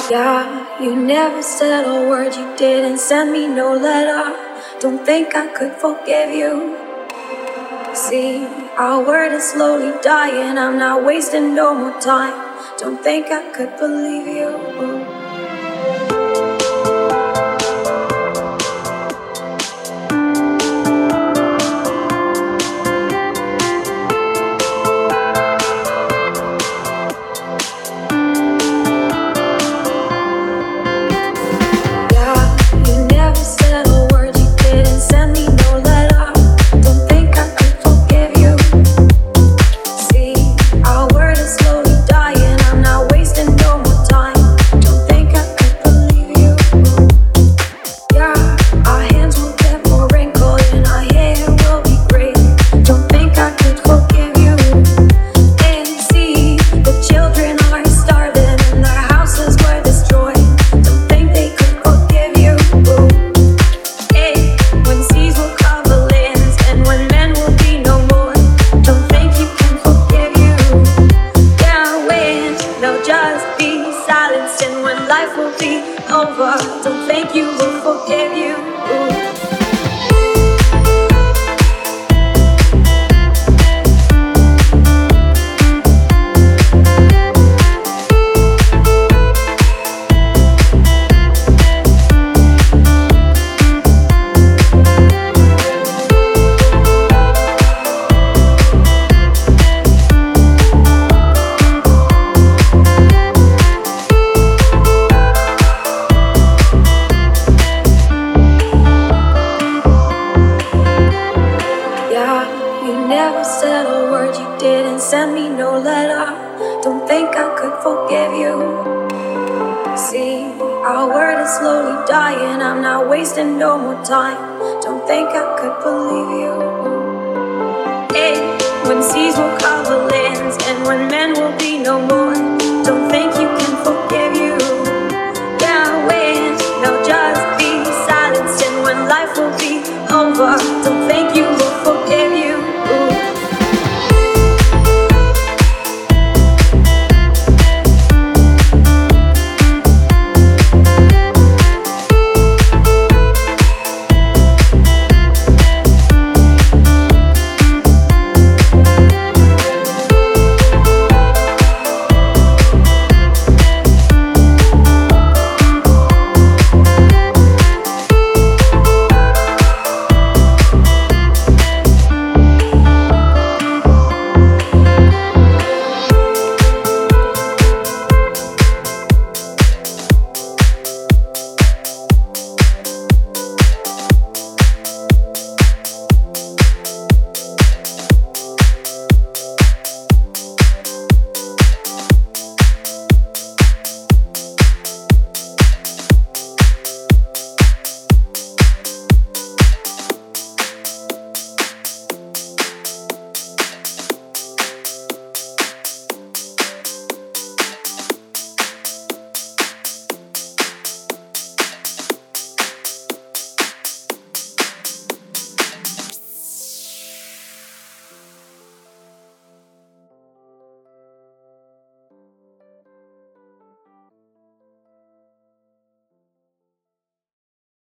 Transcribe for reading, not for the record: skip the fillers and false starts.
Yeah, you never said a word, you didn't send me no letter. Don't think I could forgive you. See, our word is slowly dying, I'm not wasting no more time. Don't think I could believe you. Send me no letter. Don't think I could forgive you. See, our word is slowly dying. I'm not wasting no more time. Don't think I could believe you. Hey, when seas will cover lands and when men will be no more.